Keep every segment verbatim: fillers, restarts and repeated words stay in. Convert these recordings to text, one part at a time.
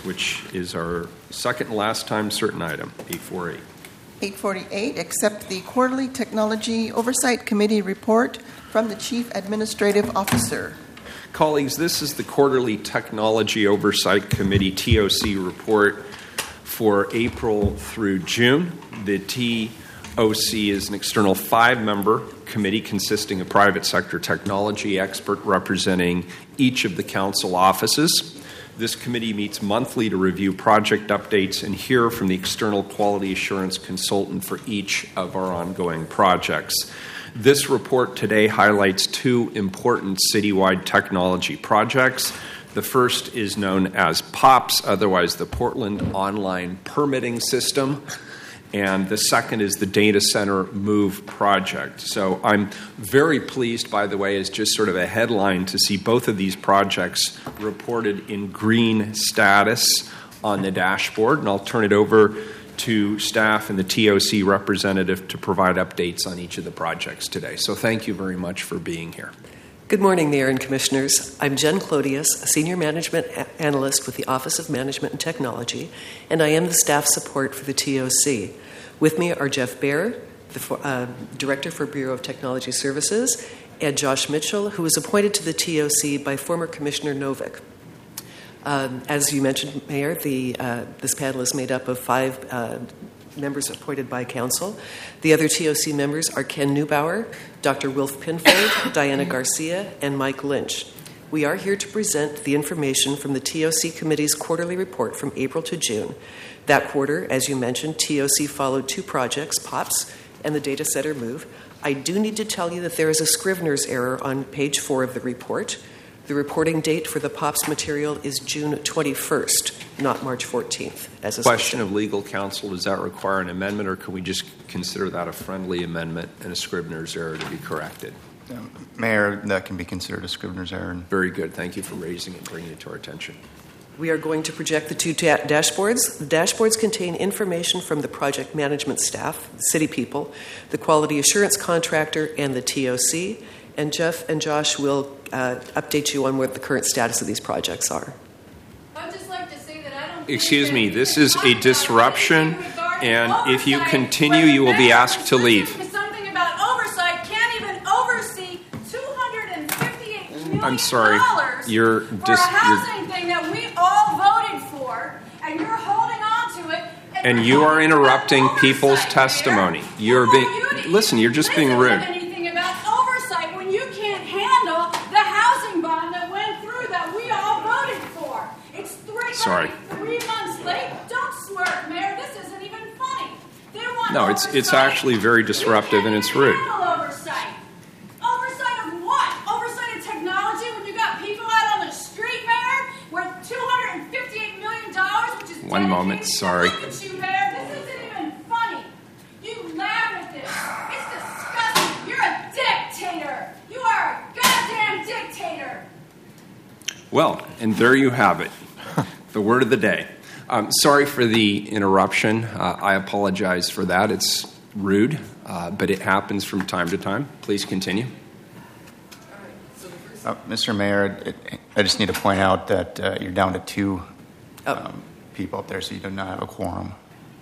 which is our second and last time certain item, eight forty-eight. eight forty-eight, accept the Quarterly Technology Oversight Committee report from the Chief Administrative Officer. Colleagues, this is the Quarterly Technology Oversight Committee, T O C, report for April through June. The T O C is an external five-member committee consisting of private sector technology expert representing each of the council offices. This committee meets monthly to review project updates and hear from the external quality assurance consultant for each of our ongoing projects. This report today highlights two important citywide technology projects. The first is known as POPS, otherwise the Portland Online Permitting System, and the second is the Data Center Move project. So I'm very pleased, by the way, as just sort of a headline, to see both of these projects reported in green status on the dashboard, and I'll turn it over to staff and the T O C representative to provide updates on each of the projects today. So thank you very much for being here. Good morning, Mayor and Commissioners. I'm Jen Clodius, a Senior Management a- Analyst with the Office of Management and Technology, and I am the staff support for the T O C. With me are Jeff Baer, the uh, Director for Bureau of Technology Services, and Josh Mitchell, who was appointed to the T O C by former Commissioner Novick. Um, as you mentioned, Mayor, the, uh, this panel is made up of five uh, members appointed by Council. The other T O C members are Ken Neubauer, Doctor Wilf Pinfold, Diana Garcia, and Mike Lynch. We are here to present the information from the T O C Committee's quarterly report from April to June. That quarter, as you mentioned, T O C followed two projects, POPS and the Data Center Move. I do need to tell you that there is a Scrivener's error on page four of the report. The reporting date for the POPS material is June twenty-first, not March fourteenth. As a Question of legal counsel, does that require an amendment, or can we just consider that a friendly amendment and a Scrivener's error to be corrected? Um, Mayor, that can be considered a Scrivener's error. Very good. Thank you for raising it and bringing it to our attention. We are going to project the two ta- dashboards. The dashboards contain information from the project management staff, city people, the quality assurance contractor, and the T O C. And Jeff and Josh will uh, update you on what the current status of these projects are. I would just like to say that I don't. Excuse me, this is a disruption, and if you continue, you will be asked to leave. Something about oversight can't even oversee two hundred fifty-eight million dollars I'm sorry, you're for dis- a housing thing that we all voted for, and you're holding on to it. And, And you are interrupting people's testimony. You're being listen. You're just being rude. Anything about oversight when you can't handle the housing bond that went through that we all voted for? It's three, Sorry. three months late. Don't smirk, Mayor. This isn't even funny. They want No, it's it's oversight. actually very disruptive and it's rude. Handle oversight. Oversight of what? Oversight of technology when you got people out on the street, Mayor, worth two hundred fifty-eight million dollars, which is One moment, dedicated- sorry. Look at you, Mayor. This isn't even funny. You laugh at this. It's disgusting. You're a dictator. You are a goddamn dictator. Well, and there you have it, the word of the day. Um, sorry for the interruption. Uh, I apologize for that. It's rude, uh, but it happens from time to time. Please continue. Uh, Mister Mayor, it, I just need to point out that uh, you're down to two um, people up there, so you do not have a quorum.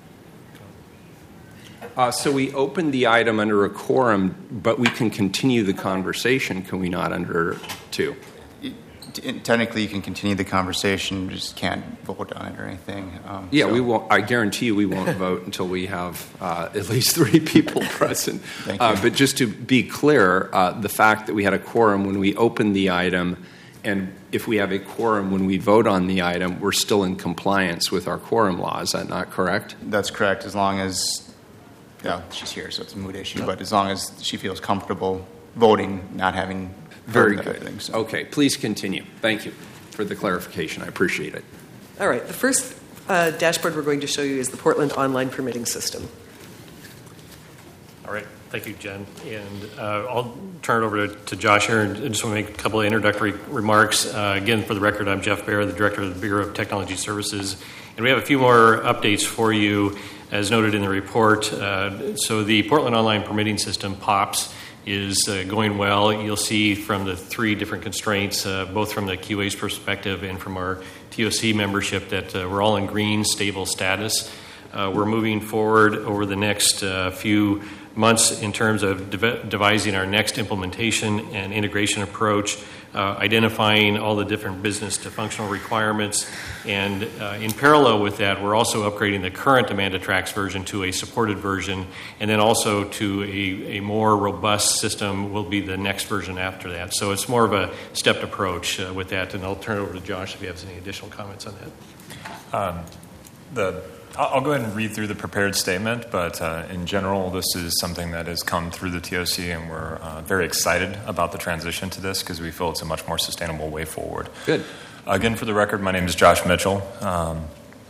Uh, so we opened the item under a quorum, but we can continue the conversation, can we not, under two? T- Technically, you can continue the conversation, you just can't vote on it or anything. Um, Yeah, so- we won't. I guarantee you we won't vote until we have uh, at least three people present. Thank you. Uh, but just to be clear, uh, the fact that we had a quorum when we opened the item, and if we have a quorum when we vote on the item, we're still in compliance with our quorum law. Is that not correct? That's correct, as long as, yeah, she's here, so it's a moot issue, but as long as she feels comfortable voting, not having Very heard good. everything, so. Okay, please continue. Thank you for the clarification. I appreciate it. All right, the first uh, dashboard we're going to show you is the Portland Online Permitting System. All right, thank you, Jen. And uh, I'll turn it over to, to Josh here, and I just want to make a couple of introductory remarks. Uh, again, for the record, I'm Jeff Baer, the Director of the Bureau of Technology Services, and we have a few more updates for you, as noted in the report. Uh, so the Portland Online Permitting System, POPS, is uh, going well. You'll see from the three different constraints, uh, both from the Q A's perspective and from our T O C membership, that uh, we're all in green, stable status. Uh, we're moving forward over the next uh, few months in terms of dev- devising our next implementation and integration approach, uh, identifying all the different business to functional requirements. And uh, in parallel with that, we're also upgrading the current Amanda Trax version to a supported version, and then also to a, a more robust system will be the next version after that. So it's more of a stepped approach uh, with that, and I'll turn it over to Josh if he has any additional comments on that. Um, the I'll go ahead and read through the prepared statement, but uh, in general, this is something that has come through the T O C, and we're uh, very excited about the transition to this because we feel it's a much more sustainable way forward. Good. Again, for the record, my name is Josh Mitchell. Um,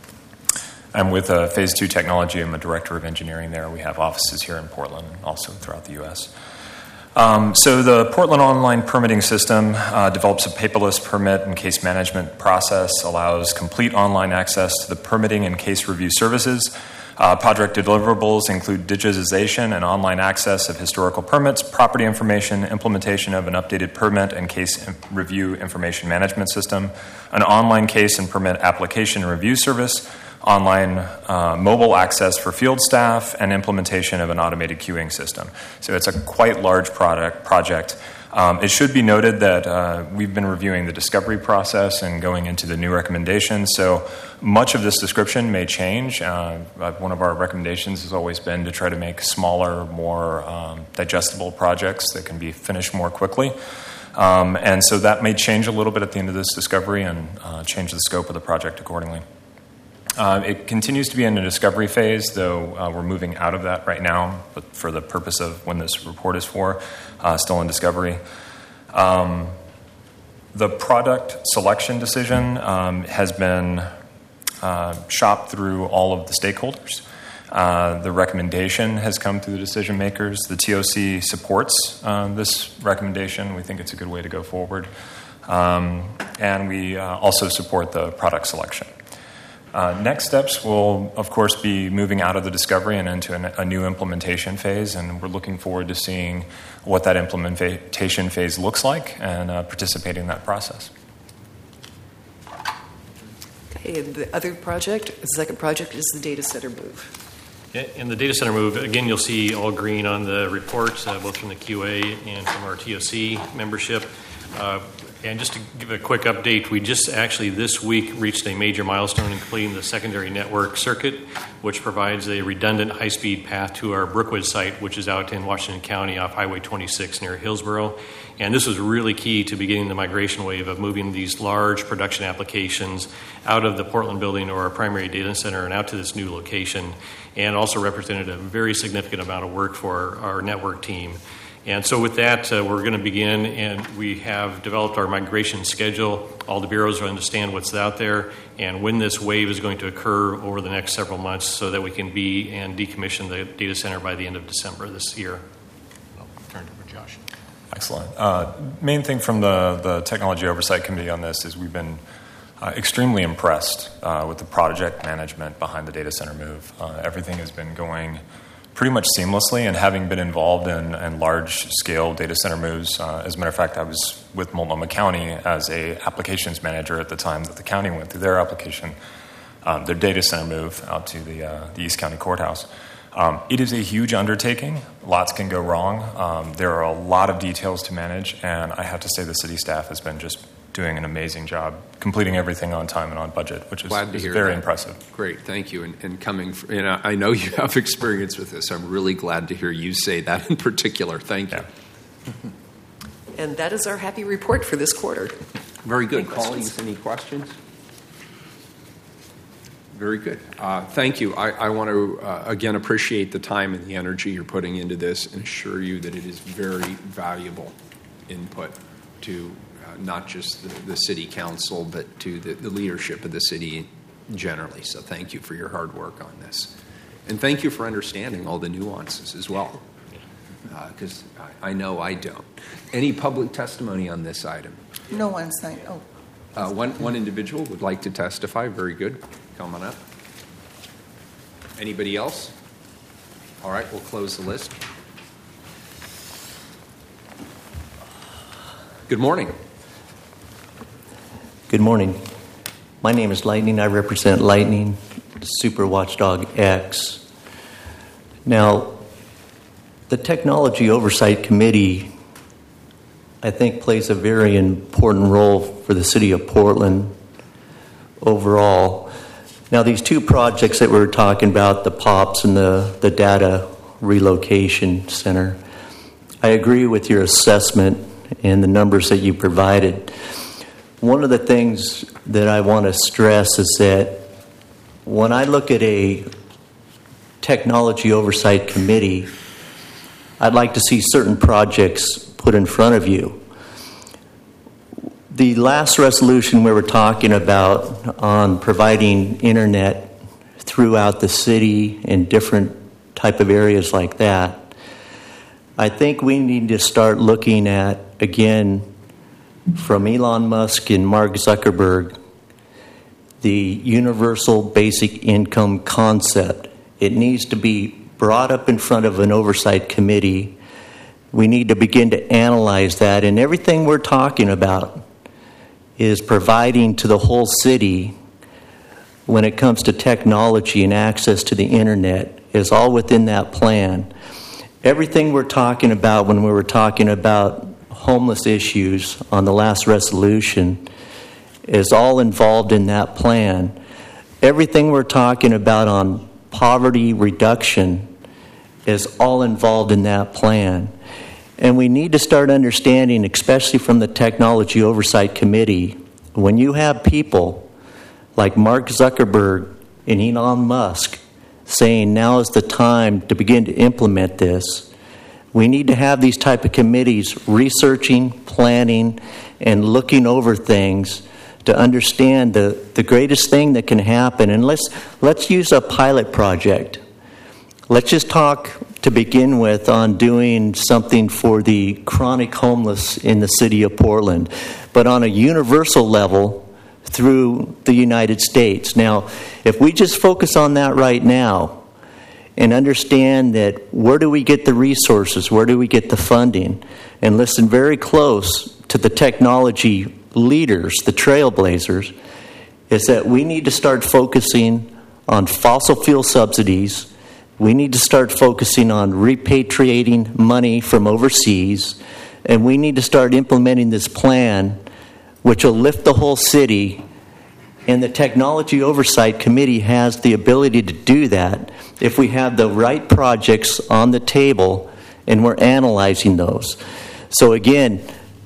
I'm with uh, Phase two Technology. I'm a director of engineering there. We have offices here in Portland and also throughout the U S Um, so the Portland Online Permitting System uh, develops a paperless permit and case management process, allows complete online access to the permitting and case review services. Uh, project deliverables include digitization and online access of historical permits, property information, implementation of an updated permit and case review information management system, an online case and permit application and review service, online uh, mobile access for field staff, and implementation of an automated queuing system. So it's a quite large product project. Um, it should be noted that uh, we've been reviewing the discovery process and going into the new recommendations. So much of this description may change. Uh, one of our recommendations has always been to try to make smaller, more um, digestible projects that can be finished more quickly. Um, and so that may change a little bit at the end of this discovery and uh, change the scope of the project accordingly. Uh, it continues to be in the discovery phase, though uh, we're moving out of that right now, but for the purpose of when this report is for, uh, still in discovery. Um, the product selection decision um, has been uh, shopped through all of the stakeholders. Uh, the recommendation has come through the decision makers. The T O C supports uh, this recommendation. We think it's a good way to go forward. Um, and we uh, also support the product selection. Uh, next steps will, of course, be moving out of the discovery and into an, a new implementation phase, and we're looking forward to seeing what that implementation phase looks like and uh, participating in that process. Okay, and the other project, the second project, is the data center move. Yeah, in the data center move, again, you'll see all green on the report, uh, both from the Q A and from our T O C membership. Uh, And just to give a quick update, we just actually this week reached a major milestone in completing the secondary network circuit, which provides a redundant high-speed path to our Brookwood site, which is out in Washington County off Highway twenty-six near Hillsboro. And this was really key to beginning the migration wave of moving these large production applications out of the Portland building or our primary data center and out to this new location, and also represented a very significant amount of work for our, our network team. And so with that, uh, we're going to begin, and we have developed our migration schedule. All the bureaus will understand what's out there and when this wave is going to occur over the next several months so that we can be and decommission the data center by the end of December this year. I'll turn it over to Josh. Excellent. Uh, main thing from the, the Technology Oversight Committee on this is we've been uh, extremely impressed uh, with the project management behind the data center move. Uh, everything has been going pretty much seamlessly, and having been involved in, in large-scale data center moves, uh, as a matter of fact, I was with Multnomah County as a applications manager at the time that the county went through their application, um, their data center move out to the, uh, the East County Courthouse. Um, it is a huge undertaking. Lots can go wrong. Um, there are a lot of details to manage, and I have to say the city staff has been just doing an amazing job completing everything on time and on budget, which is, Glad to is hear very that. Impressive. Great, thank you. And, and coming, from, you know, I know you have experience with this. I'm really glad to hear you say that in particular. Thank you. Yeah. And that is our happy report for this quarter. Very good. Any questions? Colleagues, any questions? Very good. Uh, thank you. I, I want to, uh, again, appreciate the time and the energy you're putting into this and assure you that it is very valuable input to uh, not just the, the city council, but to the, the leadership of the city generally. So thank you for your hard work on this. And thank you for understanding all the nuances as well, because uh, I, I know I don't. Any public testimony on this item? No one signed. Oh, Uh, one, one individual would like to testify. Very good. Come on up. Anybody else? All right, we'll close the list. Good morning. Good morning. My name is Lightning. I represent Lightning Super Watchdog X. Now, the Technology Oversight Committee, I think, plays a very important role for the city of Portland overall. Now, these two projects that we're talking about, the POPs and the, the Data Relocation Center, I agree with your assessment and the numbers that you provided. One of the things that I want to stress is that when I look at a Technology Oversight Committee, I'd like to see certain projects put in front of you. The last resolution we were talking about on providing internet throughout the city and different type of areas like that, I think we need to start looking at, again, from Elon Musk and Mark Zuckerberg, the universal basic income concept. It needs to be brought up in front of an oversight committee. We need to begin to analyze that, and everything we're talking about is providing to the whole city when it comes to technology and access to the internet is all within that plan. Everything we're talking about when we were talking about homeless issues on the last resolution is all involved in that plan. Everything we're talking about on poverty reduction is all involved in that plan. And we need to start understanding, especially from the Technology Oversight Committee, when you have people like Mark Zuckerberg and Elon Musk saying now is the time to begin to implement this, we need to have these type of committees researching, planning, and looking over things to understand the, the greatest thing that can happen. And let's let's use a pilot project. Let's just talk to begin with on doing something for the chronic homeless in the city of Portland, but on a universal level through the United States. Now, if we just focus on that right now and understand that where do we get the resources, where do we get the funding, and listen very close to the technology leaders, the trailblazers, is that we need to start focusing on fossil fuel subsidies. We need to start focusing on repatriating money from overseas, and we need to start implementing this plan which will lift the whole city. And the Technology Oversight Committee has the ability to do that if we have the right projects on the table and we're analyzing those. So again,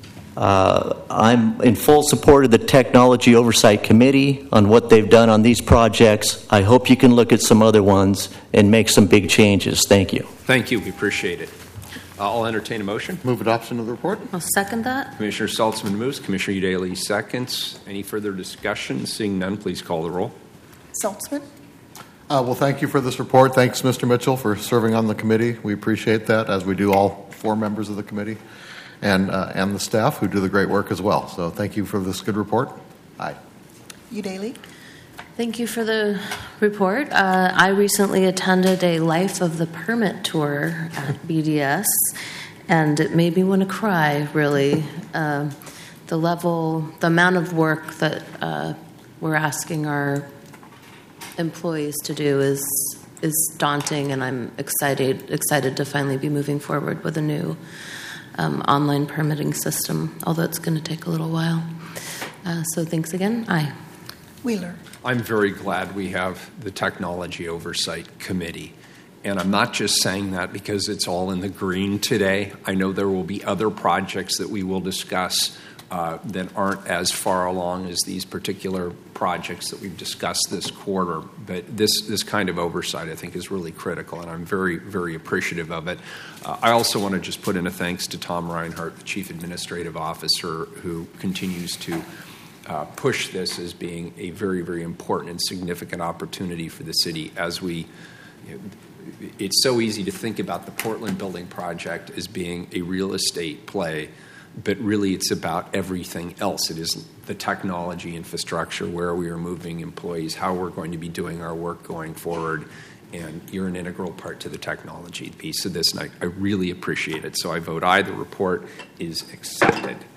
uh, I'm in full support of the Technology Oversight Committee on what they've done on these projects. I hope you can look at some other ones and make some big changes. Thank you. Thank you. We appreciate it. Uh, I'll entertain a motion. Move adoption of the report. I'll second that. Commissioner Saltzman moves. Commissioner Udaley seconds. Any further discussion? Seeing none, please call the roll. Saltzman? Uh, well, thank you for this report. Thanks, Mister Mitchell, for serving on the committee. We appreciate that, as we do all four members of the committee, and uh, and the staff who do the great work as well. So thank you for this good report. Aye. Udaley? Thank you for the report. Uh, I recently attended a Life of the Permit tour at B D S, and it made me want to cry, really. Uh, the level, the amount of work that uh, we're asking our employees to do is is daunting, and I'm excited excited to finally be moving forward with a new um, online permitting system, although it's going to take a little while. Uh, so thanks again. Aye. Wheeler? I'm very glad we have the Technology Oversight Committee. And I'm not just saying that because it's all in the green today. I know there will be other projects that we will discuss uh, that aren't as far along as these particular projects that we've discussed this quarter. But this, this kind of oversight, I think, is really critical, and I'm very, very appreciative of it. Uh, I also want to just put in a thanks to Tom Reinhardt, the Chief Administrative Officer, who continues to Uh, push this as being a very, very important and significant opportunity for the city. As we, you know, it's so easy to think about the Portland Building Project as being a real estate play, but really it's about everything else. It is the technology infrastructure, where we are moving employees, how we're going to be doing our work going forward, and you're an integral part to the technology piece of this, and I, I really appreciate it. So I vote aye. The report is accepted.